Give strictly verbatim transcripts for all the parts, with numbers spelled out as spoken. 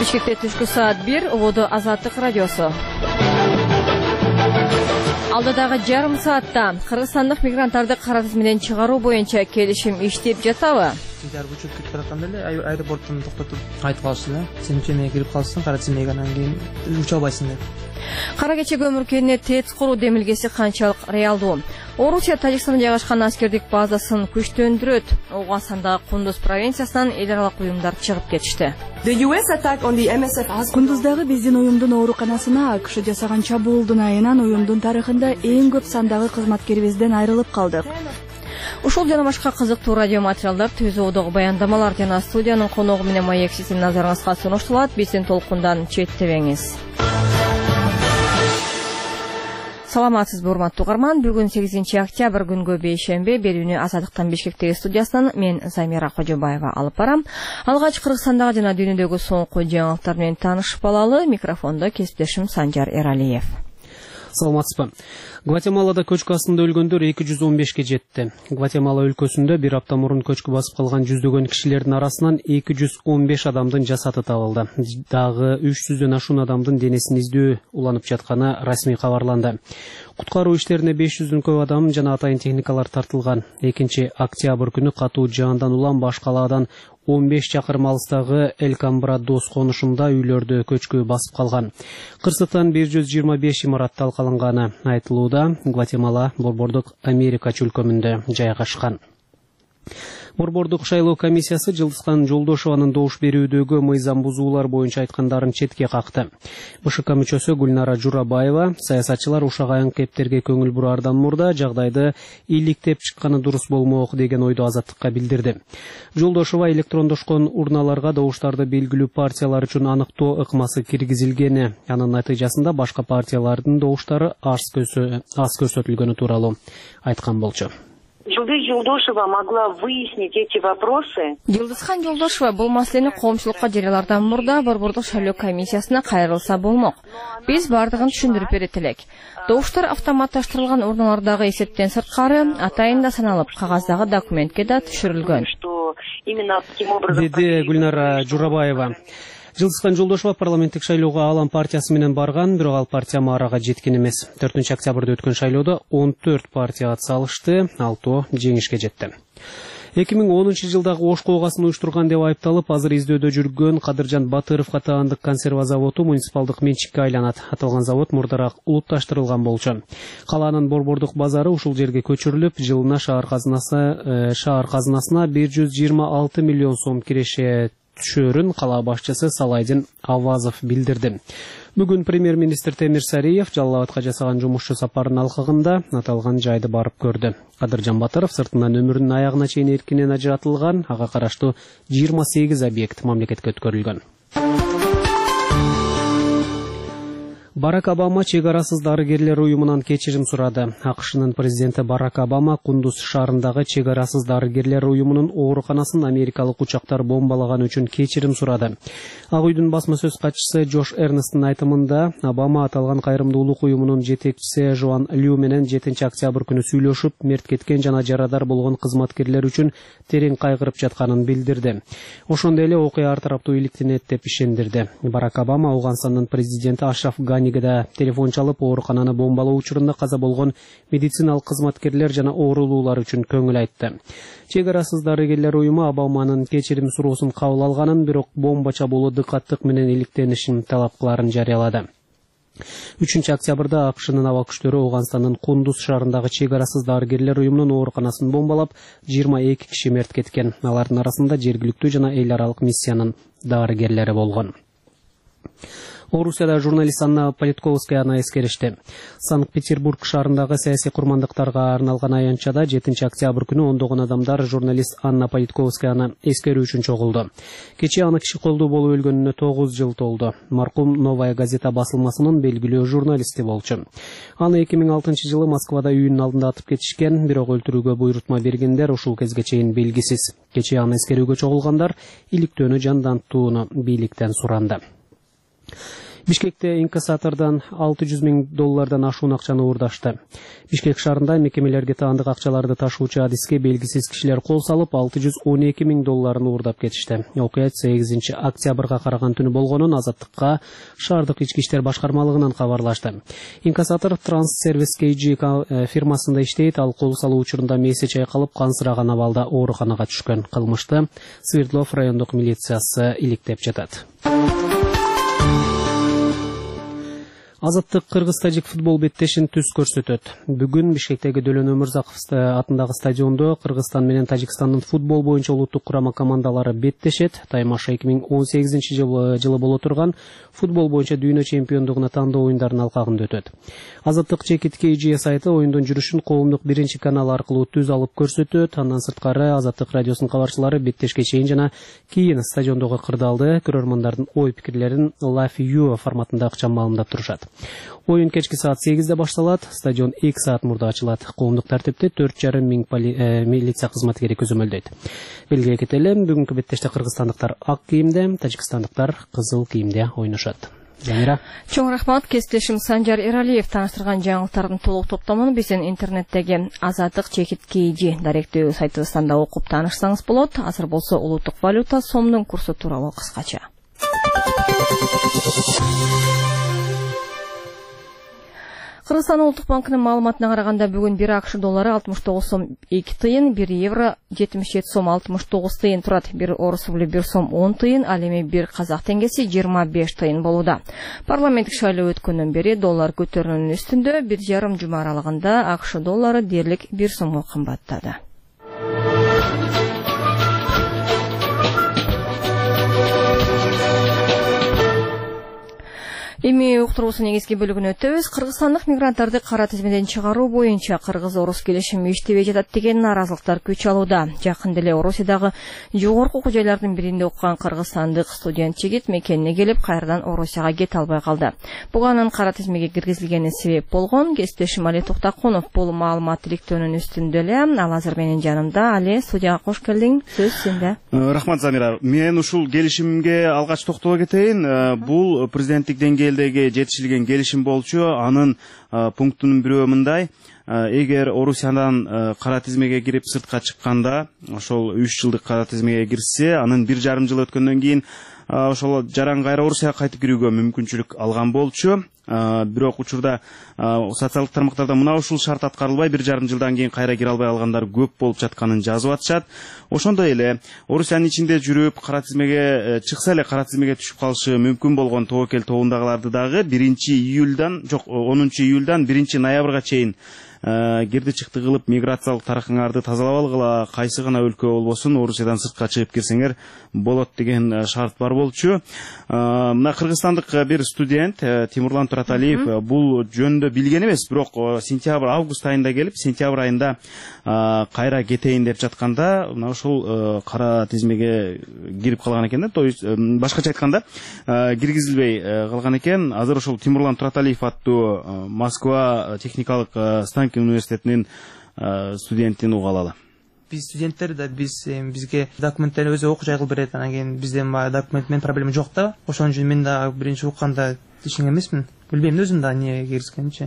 Бишкекте түшкү саат бир, Ободо Азаттык радиосу. Алдыдагы жарым саатта кыргызстандык мигранттарды кара тиз менен чыгаруу боюнча келишим иштеп жатабы? Силер учуп кетип баратканда эле аэропорттон токтотуп айтып калышты да. Сен ичине кирип калсаң, кара тиз менен анан кийин уча албайсың деп. Кара кече көмүркөне ТЭЦ куруу демилгеси канчалык реалдуу? Орусия Тажикстанда жайгашкан аскердик базасын күчтөндүрөт. Оогасандагы Кундуз провинциясынан эл аралык уюмдар чыгып кетишти. Кундуздагы биздин уюмдун ооруканасына АКШ жасаган чабуулдун айынан уюмдун тарыхында эң көп сандагы кызматкерибизден айрылып калдык. Ушул жана башка кызыктуу радио материалдар, түзүүдөгү баяндамалар жана студиянын коногу менен маек сиздин назарыңызга сунуштулат. Биздин толкундан четтебеңиз. Саламатсызбы, урматтуу угарман. Бүгүн сегизинчи октябрь күнгө бейшембе. Берүүнү Азаттыктан Бишкектеги студиясынан мен Замира Кожобаева алып барам. Алгач Кыргызстандагы жана дүйнөдөгү соңку жаңылыктар менен таанышып алалы. Микрофондо кесиптешим Санжар Эралиев. Саламатсызбы. Гватемалада көчкү астында өлгөндөр эки жүз он бешке жетти. Гватемала өлкөсүндө бир апта мурун көчкү басып калган жүздөгөн кишилердин арасынан эки жүз он беш адамдын жасаты табылды. Дагы үч жүздөн ашуун адамдын денесин издөө уланып жатканы расмий кабарланды. Куткаруу иштерине беш жүздөн көп адам жана атайын техникалар тартылган. экинчи октябрь күнү катуу жаандан улам баш калаадан он беш чакырым алыстагы Эль-Камбра-Дос конушунда үйлөрдү көчкү басып калган. Кырсыктан бир жүз жыйырма беш имарат талкаланганы айтылууда. Гватемала Борбордук Америка чөлкөмүндө жайгашкан. Борбордук шайлоо комиссиясы Жылдызхан Жолдошованын добуш берүүдөгү мыйзам бузуулар боюнча айткандарын четке какты. БШК мүчөсү Гүлнара Журабаева саясатчылар ушагайын кептерге көңүл бураардан мурда жагдайды иликтеп чыкканы дурус болмок деген ойду Азаттыкка билдирди. Жолдошова электрондошкон урналарга добуштарды белгилүү партиялар үчүн аныктоо ыкмасы киргизилгени, анын натыйжасында башка партиялардын добуштары аз көрсөтүлгөнү тууралуу айткан болчу. Жылдыз Жолдошова могла выяснить эти вопросы. Жылдызхан Жолдошова бул маселени коомчулукка жарыялардан мурда Борбордук шайлоо комиссиясына кайрылса болмок. Биз бардыгын түшүндүрүп берет элек. Добуштар автоматташтырылган урналардагы эсептен сырткары атайын да саналып, кагаздагы документке да түшүрүлгөн. Деди Гүлнара Журабаева. Жылдызхан Жолдошова парламенттик шайлоого Алам партиясы менен барган, бирок ал партия маарага жеткен эмес. төртүнчү октябрда өткөн шайлоодо он төрт партия ат салышты, алтоо жеңишке жетти. эки миң онунчу жылдагы Ош коогасын уюштурган деп айыпталып, азыр издөөдө жүргөн Кадыржан Батыров катаандык консерва заводу муниципалдык менчикке айланат. Аталган завод мурдараак улутташтырылган болчу. Калаанын борбордук базары ушул жерге көчүрүлүп, жылына шаар казынасы шаар казынасына бир жүз жыйырма алты миллион сом киреше түшөрүн кала башчысы Салайдин Авазов билдирди. Бүгүн премьер-министр Темир Сариев Жалал Абадка жасаган жумушчу сапарын алкагында аталган жайды барып көрдү. Кадыржан Батыров сыртынан өмүрүнүн аягына чейин эркинен ажыратылган, ага караштуу жыйырма сегиз объект мамлекетке өткөрүлгөн. Барак Обама чек арасыз дарыгерлер уюмунан кечирим сурады. АКШнын президенти Барак Обама Кундуз шаарындагы чек арасыз дарыгерлер уюмунун ооруканасын америкалык учактар бомбалаган үчүн кечирим сурады. Ак үйдүн басма сөз катчысы Джош Эрнесттин айтымында, Обама аталган кайрымдуулук уюмунун жетекчиси Жоан Лю менен жетинчи октябрь күнү сүйлөшүп, мерт кеткен жана жарадар болгон кызматкерлер үчүн терең кайгырып жатканын билдирди. Ошондой эле окуя ар тараптуу иликтенет деп ишендирди. Барак Обама Ауганстандын президенти Ашраф Ганигеде телефон чалып, оорукананы бомбалоо учурунда каза болгон медициналык кызматкерлер жана оорулуулар үчүн көңүл айтты. Чек арасыз дарыгерлер уюму Обаманын кечирим суроосун кабыл алганын, бирок бомба чабуулу дыкаттык менен иликтенишин талап кыларын жарыялады. үчүнчү октябрда АКШнын аба күчтөрү Ауганстандын Кундуз шаарындагы чек арасыз дарыгерлер уюмунун ооруканасын бомбалап, жыйырма эки киши мерт кеткен. Алардын арасында жергиликтүү жана эл аралык миссиянын дарыгерлери болгон. Орусияда журналист Анна Политковскаяны эскеришти. Санкт-Петербург шаарындагы саясий курмандыктарга арналган аянтчада жетинчи октябрь күнү ондогон адамдар журналист Анна Политковскаяны эскерүү үчүн чогулду. Кечээ аны киши колдуу болуп өлгөнүнө тогуз жыл толду. Маркум Новая газета басылмасынын белгилүү журналисти болчу. Аны эки миң алтынчы жылы Москвада үйүнүн алдында атып кетишкен, бирок өлтүрүүгө буйрутма бергендер ушул кезге чейин белгисиз. Кечээ аны эскерүүгө чогулгандар иликтөөнү жандантууну бийликтен суранды. Бишкекте инкассатордон алты жүз миң доллардан ашуун акчаны уурдашты. Бишкек шаарында мекемелерге таандык акчаларды ташуучу адиске белгисиз кишилер кол салып алты жүз он эки миң долларын уурдап кетишти. Окуя сегизинчи октябрга караган түнү болгонун Азаттыкка шаардык ички иштер башкармалыгынан кабарлашты. Инкассатор Транссервис кей джи фирмасында иштейт, ал кол салуу учурунда мээси чайкалып кансыраган абалда ооруканага түшкөн. Кылмышты Свердлов райондук милициясы иликтеп жатат. Азаттык кыргыз-тажик футбол беттешин түз көрсөтөт. Бүгүн Бишкектеги Дөлөн Өмүрзаков атындагы стадиондо Кыргызстан менен Тажикстандын футбол боюнча улуттук курама командалары беттешет. Таймаша эки миң он сегизинчи жылы боло турган футбол боюнча дүйнө чемпиондугуна тандоо оюндарынын алкагында өтөт. Азаттык Чекит кей джи сайты оюндун жүрүшүн коомдук биринчи канал аркылуу түз алып көрсөтөт. Андан сырткары Азаттык радиосунун кабарчылары беттешке чейин жана кийин стадиондогу кырдаалды көрөрмандардын ой пикирлерин Live View форматында ыкчам маалымдап турушат. Оюн кечки саат сегизде башталат, стадион эки саат мурда ачылат. Коомдук тартипте төрт жарым миң милиция кызматкери көзөмөлдөйт. Белгилей кетели, бүгүнкү беттеште кыргызстандыктар ак кийимде, тажикстандыктар кызыл кийимде ойношот. Замира. Чоң рахмат, кесиптешим Санжар Эралиев тааныштырган жаңылыктардын толук топтомун биздин интернеттеги Азаттык Чекит кей джи даректөө сайтыбыздан да окуп таанышсаңыз болот. Азыр болсо улуттук валюта сомдун курсу тууралуу кыскача. Кыргызстан улуттук банкынын маалыматына караганда бүгүн бир акш доллары алтымыш тогуз сом эки тыйын, бир евро жетимиш жети сом алтымыш тогуз тыйын турат, бир орус рубль бир сом он тыйын, ал эми бир казак теңгеси жыйырма беш тыйын болууда. Парламенттик шайлоо өткөндөн бери доллар көтөрүлүүнүн үстүндө, бир жарым жума аралыгында акш доллары дээрлик бир сомго кымбаттады. Эми уктуруусунун негизги бөлүгүнө өтөбүз. Кыргызстандык мигранттарды кара тизмеден чыгаруу боюнча кыргыз-орус келишими иштебей жатат деген нааразылыктар күч алууда. Жакында эле Орусиядагы жогорку окуу жайлардын биринде окуган кыргызстандык студент жигит мекенине келип, кайрадан Орусияга кете албай калды. Буга анын кара тизмеге киргизилгени себеп болгон. Кесиптешим Али Токтакунов бул маалымат иликтөөнүн үстүндө эле. Ал азыр менин жанымда. Али, студияга кош келдиң. Сөз сенде. Рахмат, Замира. Мен ушул келишимге алгач токтоло кетейин. Бул президенттик деңгээлде жетишилген келишим болчу. Анын пунктунун бирөө мындай: эгер Орусиядан кара тизмеге кирип сыртка чыкканда, ошол үч жылдык кара тизмеге кирсе, анын бир жарым жыл өткөндөн кийин ошол жаран кайра Орусияга кайтып кирүүгө мүмкүнчүлүк алган болчу. Бирок учурда социалдык тармактарда мына ушул шарт аткарылбай, бир жарым жылдан кийин кайра кире албай алгандар көп болуп жатканын жазып атышат. Ошондой эле Орусиянын ичинде жүрүп кара тизмеге чыкса эле кара тизмеге түшүп калышы мүмкүн болгон тобокел тобундагыларды дагы биринчи июлдан, жок онунчу июлдан биринчи ноябрга чейин кирди чыкты кылып миграциялык тарыхыңарды тазалап алгыла, кайсы гана өлкө болбосун Орусиядан сыртка чыгып кирсеңер болот деген шарт бар болчу. Мына кыргызстандык бир студент Тимурлан Тураталиев бул жөнүндө билген эмес, бирок сентябрь август айында келип, сентябрь айында кайра кетейин деп жатканда, мына ушул кара тизмеге кирип калган экен да. То есть башкача айтканда, киргизилбей калган экен. Азыр ошол Тимурлан Тураталиев аттуу Москва техникалык станок университетинин студентин угуп алалы. Биз студенттер да биз бизге документтерди өзү окуу жай кылып берет. Анан кийин бизден документ менен проблема жок да. Ошон үчүн мен да биринчи укканда ишене эмесмин. Билбейм өзүм да эмне киргизгенчи.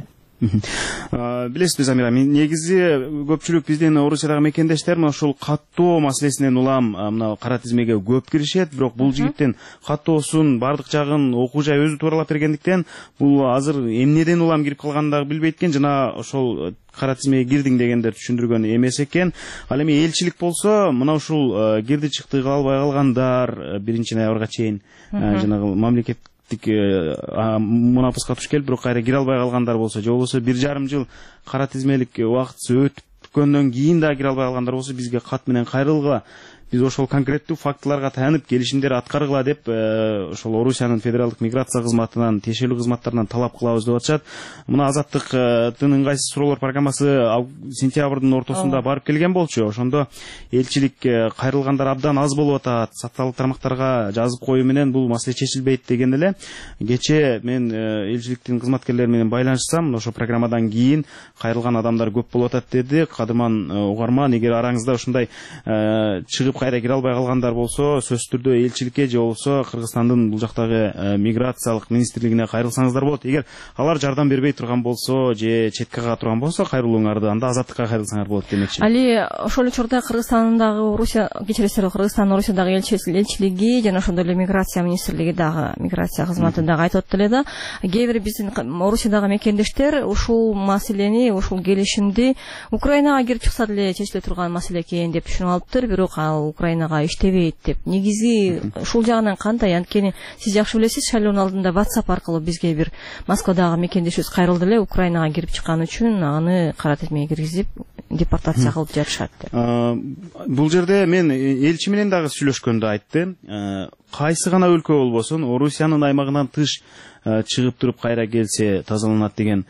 Билесизби, Замира, негизи көпчүлүк биздин Орусиядагы мекендештер ошол каттоо маселесинен улам мына кара тизмеге көп киришет. Бирок бул жигиттин каттоосун бардык жагын окуу жай өзү тууралап бергендиктен бул азыр эмнеден улам кирип калганын дагы билбейт экен. Жана ошол кара тизмеге кирдиң дегендер түшүндүргөн эмес экен. Ал эми элчилик болсо мына ушул кирди чыкты кыла албай калгандар биринчи ноябрга чейин жанагы мамлекет мунапыска туш келип, бирок кайра кире албай калгандар болсо, же болбосо бир жарым жыл кара тизмелик убакыты өткөндөн кийин да кире албай калгандар болсо, бизге кат менен кайрылгыла. Биз ошол конкреттүү фактыларга таянып келишимдер аткаргыла деп ошол Орусиянын федералдык миграция кызматынан, тиешелүү кызматтарынан талап кылабыз деп атышат. Мына Азаттыктын ыңгайсыз суроолор программасы сентябрдын ортосунда барып келген болчу. Ошондо элчилик кайрылгандар абдан аз болуп атат, социалдык тармактарга жазып коюу менен бул маселе чечилбейт деген эле. Кечээ мен элчиликтин кызматкерлери менен байланышсам, ошол программадан кийин кайрылган адамдар көп болуп атат деди. Кадырман угарман, эгер араңызда ушундай чыгып кетип кайра кире албай калгандар болсо сөзсүз түрдө элчиликке же болбосо Кыргызстандын бул жактагы миграциялык министрлигине кайрылсаңыздар болот. Эгер алар жардам бербей турган болсо же четке кага турган болсо кайрылууңарды анда азаттыкка кайрылсаңар болот демекчи. Али ошол учурда Кыргызстандагы Орусия кечиресиз Кыргызстан Орусиядагы элчилиги жана ошондой эле миграция министрлиги дагы миграция кызматы дагы айтып атты эле да, кээ бир биздин Орусиядагы мекендештер ушул маселени, ушул келишимди Украинага кирип чыкса деле чечиле турган маселе экен деп түшүнүп алыптыр, бирок ал Украинага иштебейт деп. Негизи ушул жагынан кандай? Анткени сиз жакшы билесиз, шайлоонун алдында WhatsApp аркылуу бизге бир Москвадагы мекендешибиз кайрылды эле, Украинага кирип чыккан үчүн аны кара тизмеге киргизип депортация кылып жатышат деп. Бул жерде мен элчи менен дагы сүйлөшкөндө айтты. Кайсы гана өлкө болбосун, Орусиянын аймагынан тыш чыгып туруп кайра келсе тазаланат деген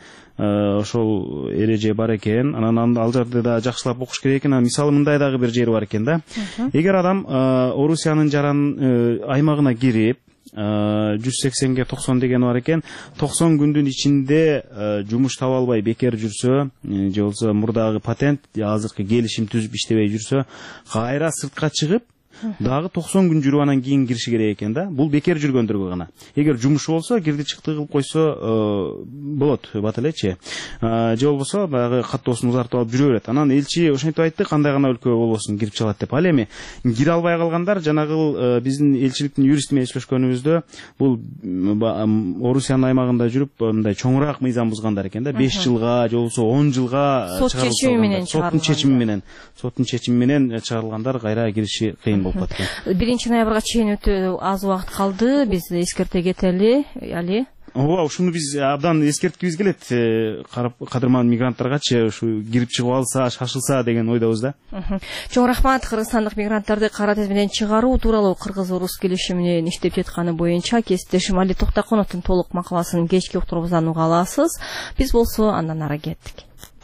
ошол эреже бар экен. Анан ал жерде да жакшылап окуш керек экен. Мисалы мындай дагы бир жери бар экен да. Эгер адам Орусиянын жаран аймагына кирип жүз сексенге токсон деген бар экен, токсон күндүн ичинде жумуш таба албай бекер жүрсө же болбосо мурдагы патент азыркы келишим түзүп иштебей жүрсө кайра сыртка чыгып дагы токсон күн жүрүп анан кийин кириши керек экен да. Бул бекер жүргөндөргө гана. Эгер жумушу болсо, кирди чыкты кылып койсо болот, бат элекчи. Же болбосо баягы каттоосун узартып алып жүрө берет. Анан элчи ошентип айтты, кандай гана өлкө болбосун кирип чыгат деп. Ал эми кире албай калгандар жанагы биздин элчиликтин юристи менен сүйлөшкөнүбүздө бул Орусиянын аймагында жүрүп мындай чоңураак мыйзам бузгандар экен да. беш жылга же болбосо он жылга сот чечими менен соттун чечими менен соттун чечими менен чыгарылгандар кайра кириши кыйын. биринчи ноябрга чейин өтө аз убакыт калды. Биз эскерте кетели, Али. Ооба, ушуну биз абдан эскерткибиз келет. Кадырман мигранттаргачы ушу кирип чыгып алса, шашылса деген ойдобуз да. Чоң рахмат. Кыргызстандык мигранттарды кара тизмеден чыгаруу тууралуу Кыргыз-Орус келишиминин иштеп жатканы боюнча кесиптешим Али Токтоконовдун толук макаласын кечки уктурубуздан уга аласыз. Биз болсо андан ары кеттик.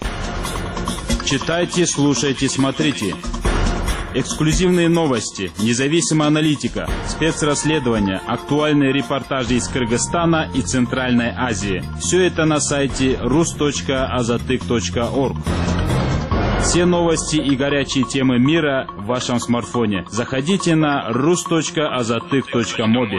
Читайте, слушайте, смотрите. Эксклюзивные новости, независимая аналитика, спецрасследования, актуальные репортажи из Кыргызстана и Центральной Азии. Все это на сайте рус точка азатык точка орг. Все новости и горячие темы мира в вашем смартфоне. Заходите на рус точка азатык точка моби.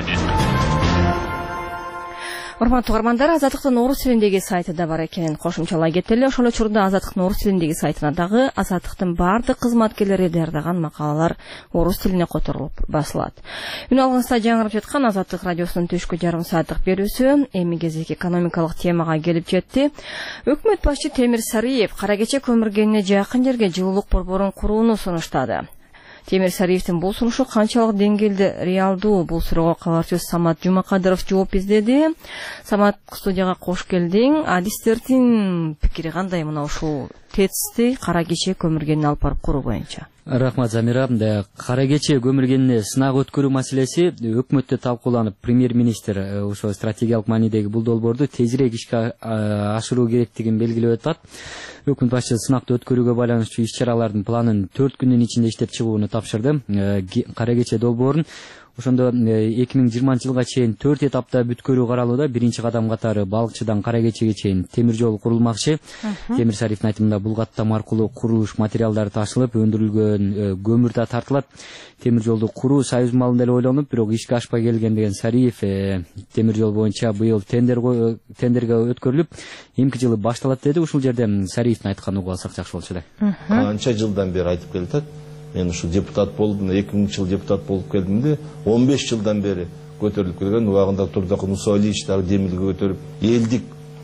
Урматтуу угармандар, Азаттыктын орус тилиндеги сайты да бар экенин кошумчалай кетели. Ошол учурда Азаттыктын орус тилиндеги сайтына дагы Азаттыктын бардык кызматкерлери даярдаган макалалар орус тилине которулуп басылат. Үн алгыңызда жаңырып жаткан Азаттык радиосунун түшкү жарым сааттык берүүсү эми кезек экономикалык темага келип жетти. Өкмөт башчы Темир Сариев кара кече көмүргенине жакын жерге жылуулук борборун курууну сунуштады. Темир Сариевдин бул сунушу канчалык деңгээлде реалдуу? Бул суроого кабарчыбыз Самат Жумакадыров жооп издеди. Самат, студияга кош келдиң. Адистердин пикири кандай мына ушул ТЭЦти кара кече көмүргенин алып барып куруу боюнча? Рахмат, Замира. Кара кече көмүргенине сынак өткөрүү маселеси өкмөттө талкууланып, премьер-министр ошо стратегиялык маанидеги бул долбоорду тезирээк ишке ашыруу керектигин белгилеп атат. Өкмөт башчысы сынакты өткөрүүгө байланыштуу иш-чаралардын планын төрт күндүн ичинде иштеп чыгууну тапшырды. Кара кече долбоорун ошондо эки миң жыйырманчы жылга чейин төрт этапта бүткөрүү каралууда. Биринчи кадам катары балыкчыдан кара кечеге чейин темир жол курулмакчы. Темир Сариевдин айтымында бул каттам аркылуу курулуш материалдары ташылып, өндүрүлгөн көмүр да тартылат. Темир жолду куруу союз малында эле ойлонуп, бирок ишке ашпай келген деген Сариев темир жол боюнча быйыл тендер тендерге өткөрүлүп, эмки жылы башталат деди. Ушул жерде Сариевдин айтканын угуп алсак жакшы болчу да. Канча жылдан бери айтып келатат. Мен ушу депутат болдум, эки миңинчи жыл депутат болуп келдим де, он беш жылдан бери көтөрүлүп келген. Убагында Турдакын Мусалиевич дагы демилге көтөрүп, элдик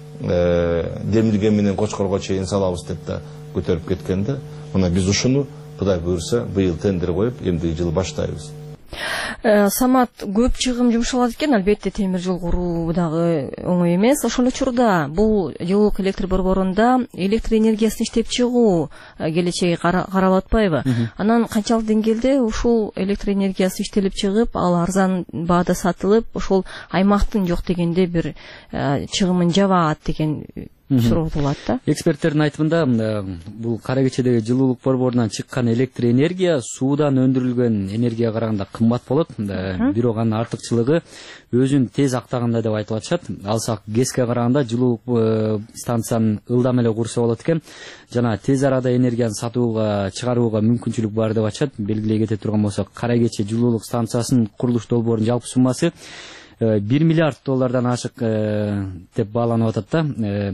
демилге менен Кочкорго чейин салабыз деп да көтөрүп кеткен да. Мына биз ушуну Кудай буйрса быйыл тендер коюп, эмдиги жылы баштайбыз. Самат, көп чыгым жумшалат экен, албетте темир жол куруу дагы оңой эмес. Ошол учурда бул жылуулук электр борборунда электр энергиясын иштеп чыгуу келечеги каралып атпайбы? Анан канчалык деңгээлде ушул электр энергиясы иштелип чыгып, ал арзан баада сатылып, ошол аймактын жок дегенде бир чыгымын жабат деген суротулат да. Эксперттердин айтымында бул Кара Кечедеги жылуулук борборунан чыккан электр энергия суудан өндүрүлгөн энергияга караганда кымбат болот. Бирок анын артыкчылыгы өзүн тез актаганда деп айтып атышат. Алсак ГЭСке караганда жылуулук станцияны ылдам эле курса болот экен. Жана тез арада энергияны сатууга, чыгарууга мүмкүнчүлүк бар деп атышат. Белгилей кете турган болсок, Кара Кече жылуулук станциясынын курулуш долбоорунун жалпы суммасы бир миллиард доллардан ашык деп бааланып атат да.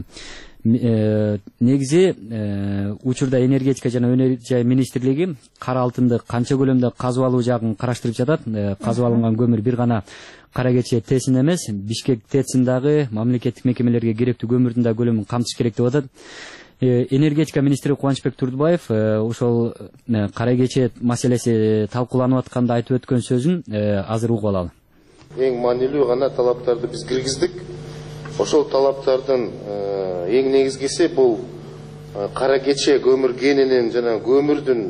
Негизи учурда энергетика жана өнөр жай министрлиги кара алтынды канча көлөмдө казып алуу жагын караштырып жатат. Казып алынган көмүр бир гана Кара Кече ТЭСин эмес, Бишкек ТЭЦин дагы мамлекеттик мекемелерге керектүү көмүрдүн да көлөмүн камтыш керек деп атат. Энергетика министри Кубанычбек Турдубаев ошол Кара Кече маселеси талкууланып атканда айтып өткөн сөзүн азыр угуп алалы. Эң маанилүү гана талаптарды биз киргиздик. Ошол талаптардын эң негизгиси бул Кара Кече көмүр кенинин жана көмүрдүн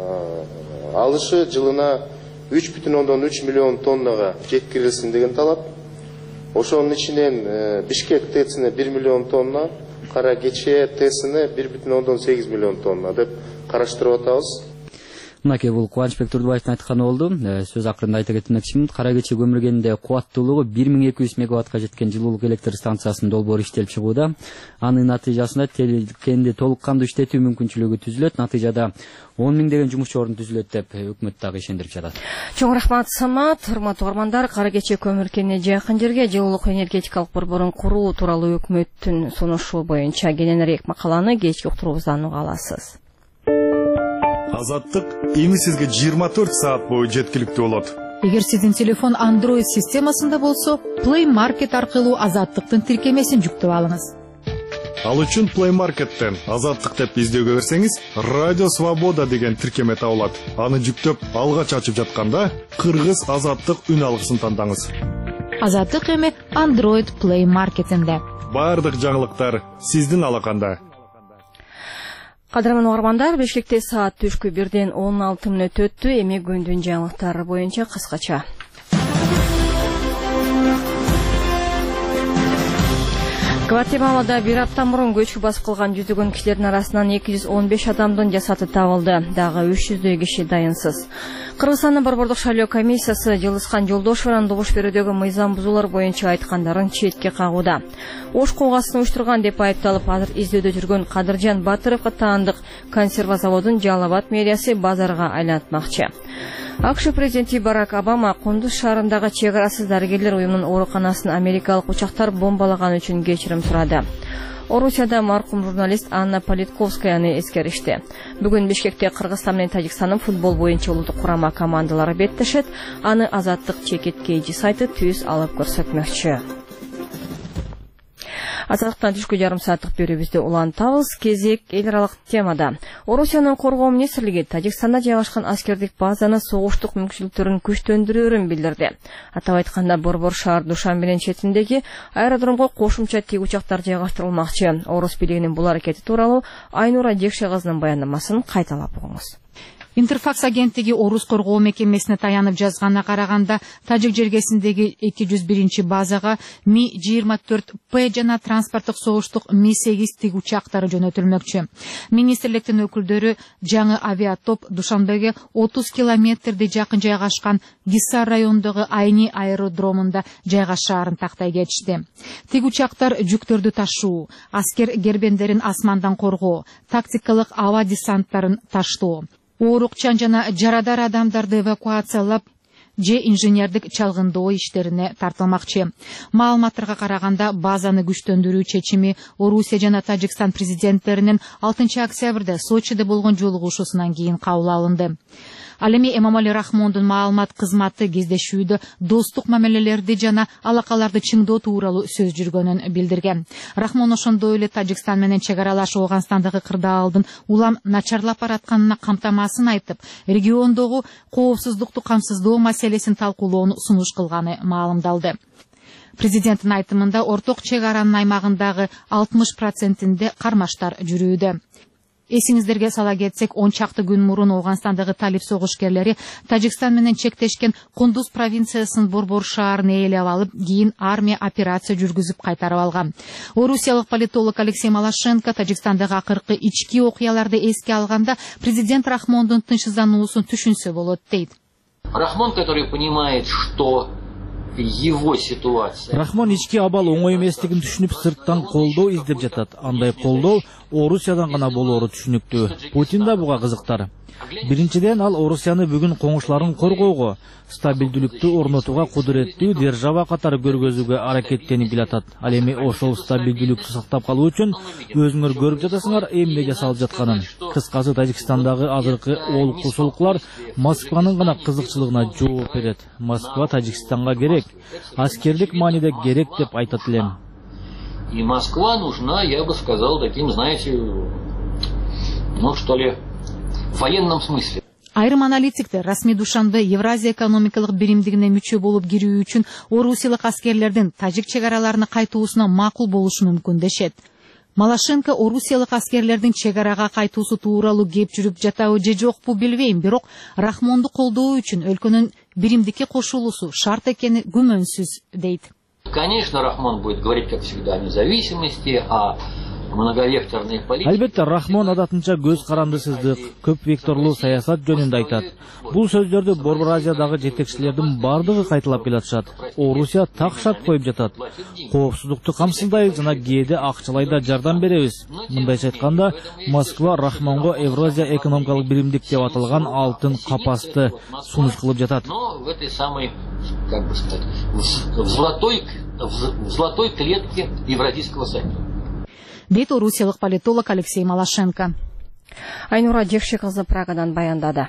алышы жылына үч бүтүн ондон үч миллион тоннага жеткирилсин деген талап. Ошонун ичинен Бишкек ТЭЦине бир миллион тонна, Кара Кече ТЭСине бир бүтүн ондон сегиз миллион тонна деп караштырып атабыз. Мынакей бул Кубанычбек Турдубаевдин айтканы болду. Сөз акырында айта кетмекчимин. Кара Кече көмүр кенинде кубаттуулугу бир миң эки жүз мегаваттка жеткен жылуулук электр станциясынын долбоору иштелип чыгууда. Анын натыйжасында кенди толук кандуу иштетүү мүмкүнчүлүгү түзүлөт. Натыйжада он миңдеген жумушчу орун түзүлөт деп өкмөт дагы ишендирип жатат. Чоң рахмат Самат. Урматтуу угармандар, Кара Кече көмүр кенине жакын жерге жылуулук энергетикалык борборун куруу тууралуу өкмөттүн сунушу боюнча кененирээк макаланы кечки уктуруубуздан уга аласыз. Азаттык эми сизге жыйырма төрт саат бою жеткиликтүү болот. Эгер сиздин телефон Android системасында болсо, Play Market аркылуу Азаттыктын тиркемесин жүктөп алыңыз. Ал үчүн Play Market'тен Азаттык деп издөөгө берсеңиз, Радио Свобода деген тиркеме табылат. Аны жүктөп алгач ачып жатканда, Кыргыз Азаттык үн алгысын тандаңыз. Азаттык эми Android Play Market'инде. Бардык жаңылыктар сиздин алаканда. Кадырман угармандар, Бишкекте саат түшкү бирден он алты мүнөт өттү. Эми күндүн жаңылыктары боюнча кыскача. Гватемалада бир апта мурун көчкү басып калган жүздөгөн кишилердин арасынан эки жүз он беш адамдын жасаты табылды. Дагы үч жүздөй киши дайынсыз. Кыргызстандын борбордук шайлоо комиссиясы Жылыскан Жолдошеванын добуш берүүдөгү мыйзам бузуулар боюнча айткандарын четке кагууда. Ош коогасын уюштурган деп айыпталып, азыр издөөдө жүргөн Кадыржан Батыровго таандык консерва заводун Жалал Абад мэриясы базарга айлантмакчы. АКШ президенти Барак Обама Кундуз шаарындагы чек арасыз дарыгерлер уюмунун ооруканасын америкалык учактар бомбалаган үчүн кечирим сурады. Орусияда маркум журналист Анна Политковскаяны эскеришти. Бүгүн Бишкекте Кыргызстан менен Тажикстандын футбол боюнча улуттук курама командалары беттешет. Аны Азаттык чекит кейжи сайты түз алып көрсөтмөкчү. Азаттыктан түшкү жарым сааттык берүүбүздө улантабыз. Кезек эл аралык темада. Орусиянын коргоо министрлиги Тажикстанда жайгашкан аскердик базаны согуштук мүмкүнчүлүктөрүн күчтөндүрөөрүн билдирди. Атап айтканда, Борбор шаар Душанбенин четиндеги аэродромго кошумча тик учактар жайгаштырылмакчы. Орус бийлигинин бул аракети тууралуу Айнура Жекше кызынын баяндамасын кайталап угуңуз. Интерфакс агенттиги Орус коргоо мекемесине таянып жазганына караганда, Тажик жергесиндеги эки жүз биринчи базага Ми жыйырма төрт П жана транспорттук согуштук Ми сегиз тик учактары жөнөтүлмөкчү. Министрликтин өкүлдөрү жаңы авиатоп Душанбеге отуз километрди жакын жайгашкан Гиссар районундагы Айни аэродромунда жайгашаарын тактай кетишти. Тик учактар жүктөрдү ташуу, аскер гербендерин асмандан коргоо, тактикалык аба десанттарын таштоо, оорукчан жана жарадар адамдарды эвакуациялап, же инженердик чалгындоо иштерине тартылмакчы. Маалыматтарга караганда, базаны күчтөндүрүү чечими Орусия жана Тажикстан президенттеринин алтынчы октябрда Сочиде болгон жолугушуусунан кийин кабыл алынды. Ал эми Эмомали Рахмондун маалымат кызматы кездешүүдө достук мамилелерди жана алакаларды чыңдоо тууралуу сөз жүргөнүн билдирген. Рахмон ошондой эле Тажикстан менен чек аралаш Ооганстандагы кырдаалдын улам начарлап баратканына камтамасын айтып, региондогу коопсуздукту камсыздоо маселесин талкуулоону сунуш кылганы маалымдалды. Президенттин айтымында, орток чек аранын аймагындагы алтымыш процентинде кармаштар жүрүүдө. Эсиңиздерге сала кетсек, он чакты күн мурун Ооганстандагы талип согушкерлери Тажикстан менен чектешкен Кундуз провинциясынын Борбор шаарын ээлеп алып, кийин армия операция жүргүзүп кайтарып алган. Орусиялык политолог Алексей Малашенко Тажикстандагы акыркы ички окуяларды эске алганда президент Рахмондун тынчсыздануусун түшүнсө болот дейт. Рахмон, который понимает, что его ситуация. Рахмон ички абал оңой эместигин түшүнүп, сырттан колдоо издеп жатат. Андай колдоо Орусиядан гана болоору түшүнүктүү. Путин да буга кызыктар. Биринчиден, ал Орусияны бүгүн коңушларын коргоого, стабилдүүлүктү орнотууга кудуреттүү держава катары көргөзүүгө аракеттенип келатат. Ал эми ошол стабилдүүлүктү сактап калуу үчүн өзүңөр көрүп жатасыңар эмне жасалып жатканын. Кыскасы, Тажикстандагы азыркы олкусулуклар Москванын гана кызыкчылыгына жооп берет. Москва Тажикстанга керек, аскердик мааниде керек деп айтат элем. И Москва нужна, я бы сказал, таким, знаете, ну что ли, в военном смысле. Айрым аналитиктер расмий Душанбе Евразия экономикалык биримдигине мүчө болуп кирүү үчүн орусиялык аскерлердин тажик чек араларына кайтуусуна макул болушу мүмкүн дешет. Малашенко орусиялык аскерлердин чек арага кайтуусу тууралуу кеп жүрүп жатабы же жокпу билбейм, бирок Рахмонду колдоо үчүн өлкөнүн биримдикке кошулуусу шарт экени күмөнсүз дейт. Конечно, Рахмон будет говорить, как всегда, о независимости, о многовекторной политике. Албетте, Рахмон адатынча көз карандысыздык, көп векторлуу саясат жөнүндө айтат. Бул сөздөрдү Борбор Азиядагы жетекчилердин бардыгы кайталап келатышат. Орусия так шарт коюп жатат. Коопсуздукту камсыздайбыз жана кээде акчалайда жардам беребиз. Мындайча айтканда, Москва Рахмонго Евразия экономикалык биримдик деп аталган алтын капасты сунуш кылып жатат. Но в этой самой, как бы сказать, в золотой, в золотой клетке Евразийского союза. Дейт орусиялык политолог Алексей Малашенко. Айнура Жекши кызы Прагадан баяндады.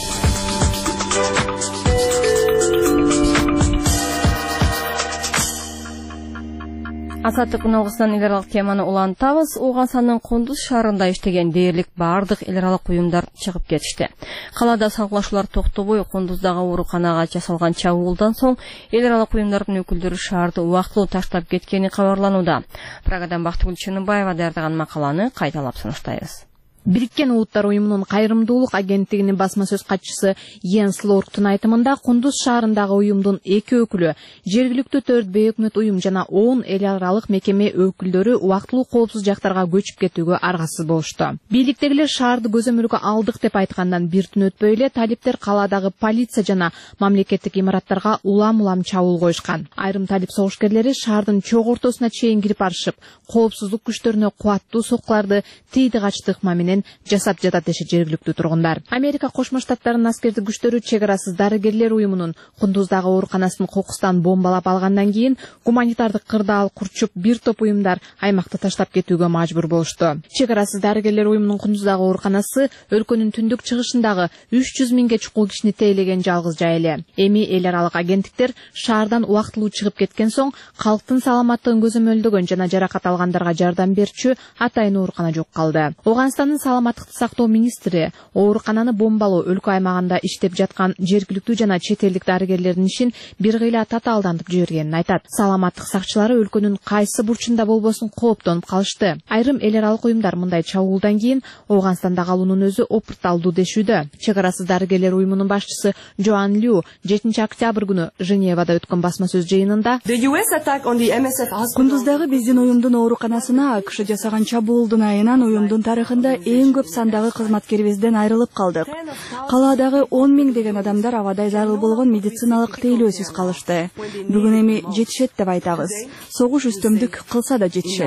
Азаттык уналгысынан эл аралык теманы улантабыз. Ооганстандын Кундуз шаарында иштеген дээрлик бардык эл аралык уюмдар чыгып кетишти. Калаада салгылашуулар токтобой Кундуздагы ооруканага жасалган чабуулдан соң эл аралык уюмдардын өкүлдөрү шаарды убактылуу таштап кеткени кабарланууда. Прагадан Бактыгүл Чыныбаева даярдаган макаланы кайталап сунуштайбыз. Бириккен Улуттар уюмунун кайрымдуулук агенттигинин басма сөз катчысы Йенс Лорктун айтымында Кундуз шаарындагы уюмдун эки өкүлү, жергиликтүү төрт бейөкмөт уюм жана он эл аралык мекеме өкүлдөрү убактылуу коопсуз жактарга көчүп кетүүгө аргасыз болушту. Бийликтегилер шаарды көзөмөлгө алдык деп айткандан бир түн өтпөй эле талиптер калаадагы полиция жана мамлекеттик имараттарга улам-улам чабуул коюшкан. Айрым талип согушкерлери шаардын чок ортосуна чейин кирип барышып, коопсуздук күчтөрүнө кубаттуу соккуларды тийди качтыкма менен жасап жатат дешет жергиликтүү тургундар. Америка Кошмо Штаттарынын аскердик күчтөрү чек арасыз дарыгерлер уюмунун Кундуздагы ооруканасын кокустан бомбалап алгандан кийин гуманитардык кырдаал курчуп бир топ уюмдар аймакты таштап кетүүгө мажбур болушту. Чек арасыз дарыгерлер уюмунун Кундуздагы ооруканасы өлкөнүн түндүк чыгышындагы үч жүз миңге чукул кишини тейлеген жалгыз жай эле. Эми эл аралык агенттиктер шаардан убактылуу чыгып кеткен соң калктын саламаттыгын көзөмөлдөгөн жана жаракат алгандарга жардам берчү атайын оорукана жок калды. Ооганстандын саламаттыкты сактоо министри оорукананы бомбалоо өлкө аймагында иштеп жаткан жергиликтүү жана чет элдик дарыгерлердин ишин бир кыйла татаалдантып жибергенин айтат. Саламаттык сакчылары өлкөнүн кайсы бурчунда болбосун кооптонуп калышты. Айрым эл аралык уюмдар мындай чабуулдан кийин Ооганстанда калуунун өзү опурталдуу дешүүдө. Чек арасыз дарыгерлер уюмунун башчысы Джоан Лю жетинчи октябрь күнү Женевада өткөн басма сөз жыйынында Кундуздагы биздин уюмдун ооруканасына АКШ жасаган чабуулдун айынан уюмдун тарыхында эң көп сандагы кызматкерибизден айрылып калдык. Калаадагы он миң деген адамдар абадай зарыл болгон медициналык тейлөөсүз калышты. Бүгүн эми жетишет деп айтабыз. Согуш үстөмдүк кылса да жетишет.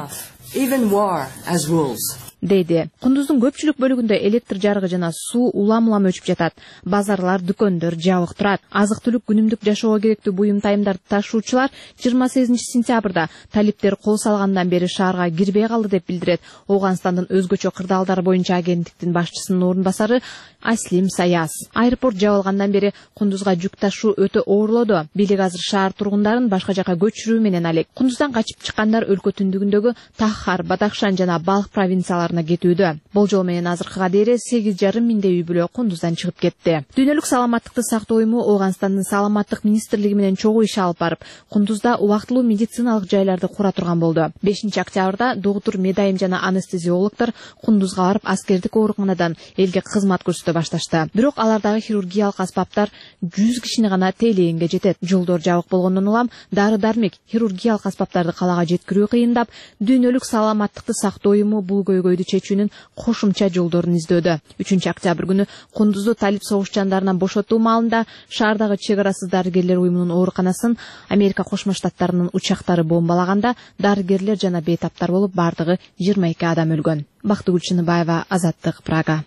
Дейди. Кундуздун көпчүлүк бөлүгүндө электр жарыгы жана суу улам-улам өчүп жатат. Базарлар, дүкөндөр жабык турат. Азык-түлүк күнүмдүк жашоого керектүү буюм тайымдарды ташуучулар жыйырма сегизинчи сентябрда талиптер кол салгандан бери шаарга кирбей калды деп билдирет Ооганстандын өзгөчө кырдаалдар боюнча агенттиктин башчысынын орун басары Аслим Саяс. Аэропорт жабылгандан бери Кундузга жүк ташуу өтө оорлоду. Бийлик азыр шаар тургундарын башка жака көчүрүү менен алек. Кундуздан качып чыккандар өлкө түндүгүндөгү Тахар, Бадахшан жана Балх провинциялары шаарларына кетүүдө. Болжол менен азыркы кадери сегиз жарым миңдей үй бүлө Кундуздан чыгып кетти. Дүйнөлүк саламаттыкты сактоо уюму Ооганстандын саламаттык министрлиги менен чогуу иш алып барып, Кундузда убактылуу медициналык жайларды кура турган болду. бешинчи октябрда доктур, медайым жана анестезиологдор Кундузга барып аскердик ооруканадан элге кызмат көрсөтө башташты. Бирок алардагы хирургиялык аспаптар жүз кишини гана тейлегенге жетет. Жолдор жабык болгондон улам дары-дармек, хирургиялык аспаптарды калага жеткирүү кыйындап, дүйнөлүк саламаттыкты сактоо уюму бул көйгөйдү чечүүнүн кошумча жолдорун издөөдө. үчүнчү октябрь күнү Кундузду талип согуш жандарынан бошотуу маалында шаардагы чек арасыз дарыгерлер уюмунун ооруканасын Америка Кошмо Штаттарынын учактары бомбалаганда дарыгерлер жана бейтаптар болуп бардыгы жыйырма эки адам өлгөн. Бактыгүл Чыныбаева, Азаттык, Прага.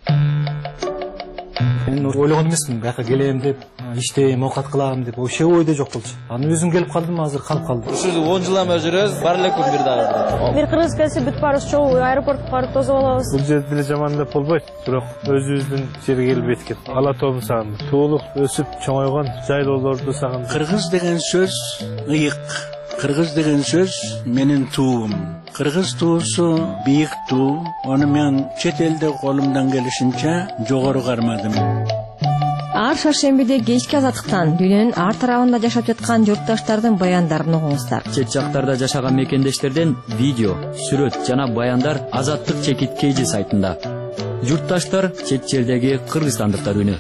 Мен ойлогон эмесмин, бияка келем деп, иштейм, оокат кылам деп, вообще ойдо жок болчу. Аны өзүм келип калдым, азыр калып калдым. Ушул он жылдан бери жүрөбүз, бар эле күн бир дагы. Бир кыргыз келсе бүт барыбыз чогуу аэропортко барып тосуп алабыз. Бул жерде деле жаман деп болбойт, бирок өзүбүздүн жерге келип эткем. Ала тобун сагындым. Туулук өсүп чоңойгон жайлоолорду сагындым. Кыргыз деген сөз ыйык. Кыргыз деген сөз менин туум. Кыргыз туусу бийик туу. Аны мен чет элде колумдан келишинче жогору кармадым. Ар шаршембиде кечки Азаттыктан дүйнөнүн ар тарабында жашап жаткан журтташтардын баяндарын угуңуздар. Чет жактарда жашаган мекендештерден видео, сүрөт жана баяндар Азаттык чекит кейжи сайтында. Журтташтар чет жердеги кыргызстандыктар үнү.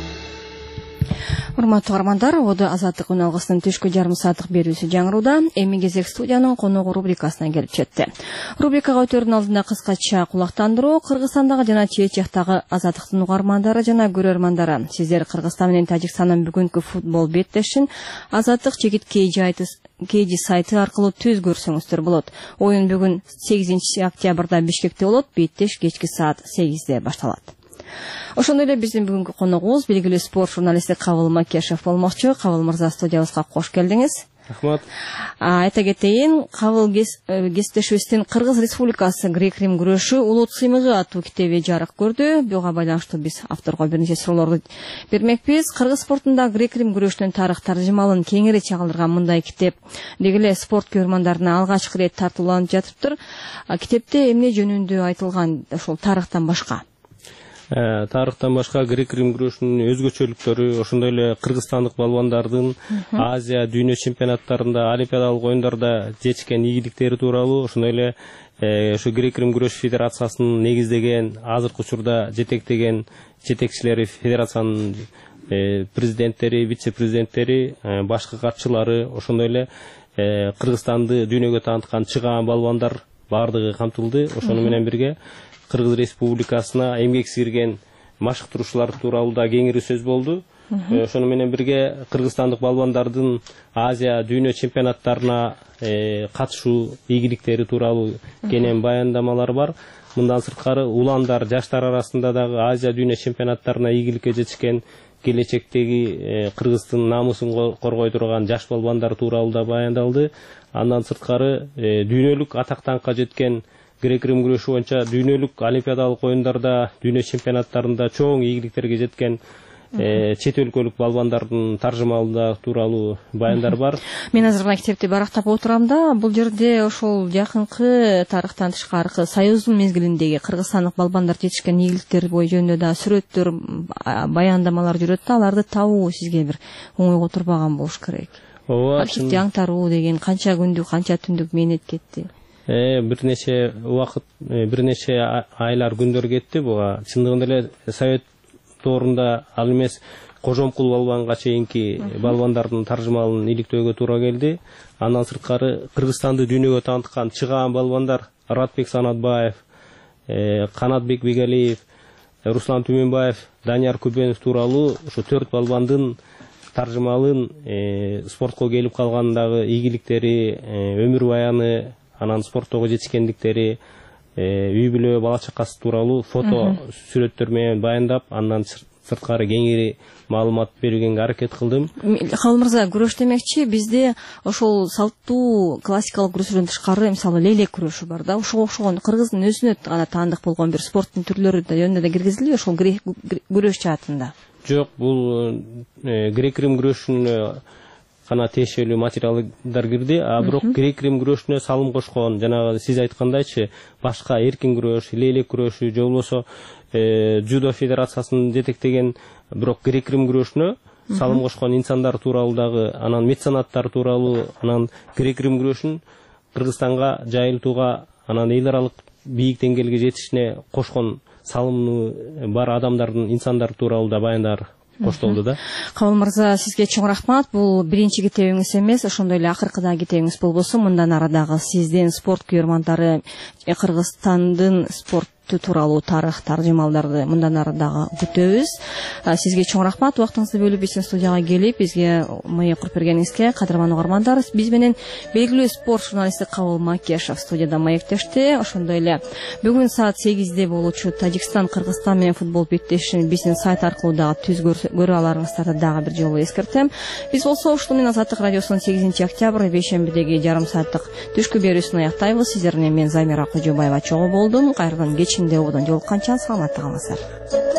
Урматтуу угармандар, Оодо Азаттык үн алгысынын түшкү жарым сааттык берүүсү жаңырууда. Эми кезек студиянын коногу рубрикасына келип жетти. Рубрикага өтөрдүн алдында кыскача кулактандыруу. Кыргызстандагы жана чет жактагы Азаттыктын угармандары жана көрөрмандары, сиздер Кыргызстан менен Тажикстандын бүгүнкү футбол беттешин Азаттык чекит кейжи сайты аркылуу түз көрсөңүздөр болот. Оюн бүгүн сегизинчи октябрда Бишкекте болот. Беттеш кечки саат сегизде башталат. Ошондой эле биздин бүгүнкү коногубуз белгилүү спорт журналисти Кабыл Макешев болмокчу. Кабыл мырза, студиябызга кош келдиңиз. Рахмат. Айта кетейин, Кабыл кесиптешибиздин Кыргыз Республикасы грек-рим күрөшү улут сыймыгы аттуу китеби жарык көрдү. Буга байланыштуу биз авторго бир нече суроолорду бермекпиз. Кыргыз спортунда грек-рим күрөшүнүн тарых таржымалын кеңири чагылдырган мындай китеп деги эле спорт көрөрмандарына алгачкы ирет тартууланып жатыптыр. Китепте эмне жөнүндө айтылган, ошол тарыхтан башка? Тарыхтан башка грек-рим күрөшүнүн өзгөчөлүктөрү, ошондой эле кыргызстандык балбандардын Азия, дүйнө чемпионаттарында, олимпиадалык оюндарда жетишкен ийгиликтери тууралуу, ошондой эле ошо грек-рим күрөш федерациясынын негиздеген, азыркы учурда жетектеген жетекчилери, федерациянын президенттери, вице-президенттери, башкы катчылары, ошондой эле Кыргызстанды дүйнөгө тааныткан чыгаан балбандар бардыгы камтылды. Ошону менен бирге Кыргыз Республикасына эмгек сиңирген машыктыруучулар тууралуу да кеңири сөз болду. Ошону менен бирге кыргызстандык балбандардын Азия, дүйнө чемпионаттарына катышуу ийгиликтери тууралуу кенен баяндамалар бар. Мындан сырткары уландар, жаштар арасында дагы Азия, дүйнө чемпионаттарына ийгиликке жетишкен, келечектеги Кыргыздын намысын коргой турган жаш балбандар тууралуу да баяндалды. Андан сырткары дүйнөлүк атактанка жеткен грек-рим күрөшү боюнча дүйнөлүк олимпиадалык оюндарда, дүйнө чемпионаттарында чоң ийгиликтерге жеткен чет өлкөлүк балбандардын таржымалында тууралуу баяндар бар. Мен азыр мына китепти барактап отурам да, бул жерде ошол жакынкы тарыхтан тышкаркы Союздун мезгилиндеги кыргызстандык балбандар жетишкен ийгиликтер боюнча да сүрөттөр, баяндамалар жүрөт да, аларды табуу сизге бир оңойго турбаган болуш керек. Архивди аңтаруу деген канча күндүк, канча түндүк мээнет кетти. Бир нече убакыт, бир нече айлар, күндөр кетти. Буга чындыгында эле Совет доорунда ал эмес Кожомкул балбанга чейинки балбандардын таржымалын иликтөөгө туура келди. Андан сырткары Кыргызстанды дүйнөгө тааныткан чыгаан балбандар Радбек Санатбаев, Канатбек Бегалиев, Руслан Түмөнбаев, Данияр Күбөнов тууралуу ушу төрт балбандын таржымалын спортко келип калгандагы ийгиликтери, өмүр баяны, анан спорттогу жетишкендиктери, үй бүлө, бала чакасы тууралуу фото сүрөттөр менен баяндап, андан сырткары кеңири маалымат берүүгө аракет кылдым. Кабыл мырза, күрөш демекчи, бизде ошол салттуу классикалык күрөштөрдөн тышкары, мисалы лелек күрөшү бар да, ошого окшогон кыргыздын өзүнө гана таандык болгон бир спорттун түрлөрү да жөнүндө да киргизилби ошол күрөш жаатында? Жок, бул грек-рим күрөшүнө гана тиешелүү материалдар кирди, а бирок грек-рим күрөшүнө салым кошкон, жанагы сиз айткандайчы башка эркин күрөш, лейлек күрөшү же болбосо Judo федерациясынын жетектеген бирок грек-рим күрөшүнө салым кошкон инсандар тууралуу дагы, анан меценаттар тууралуу, анан грек-рим күрөшүн Кыргызстанга жайылтууга, анан эл аралык бийик деңгээлге жетишине кошкон салымы бар адамдардын, инсандар тууралуу да баяндар коштолду да. Кабыл мырза, сизге чоң рахмат. Бул биринчи китебиңиз эмес, ошондой эле акыркыдагы китебиңиз болбосо, мындан ары дагы сиздин спорт күйөрмандары Кыргызстандын спорт тууралуу тарых таржымалдарды мындан ары дагы күтөбүз. Сизге чоң рахмат, убактыңызды бөлүп биздин студияга келип, бизге маек куруп бергениңизге. Кадырман угармандар, биз менен белгилүү спорт журналисти Кабыл Макешов студияда маектешти. Ошондой эле бүгүн саат сегизде болуучу Тажикстан Кыргызстан менен футбол беттешин биздин сайт аркылуу дагы түз көрө аларыңыздарды дагы бир жолу эскертем. Биз болсо ушул менен Азаттык радиосунун сегизинчи октябрь бейшембидеги жарым сааттык түшкү берүүсүн аяктайбыз. Сиздер менен мен Замира Кожобаева чогуу болдум. Кайрадан кечинде ободон жолукканча саламатта калыңыздар.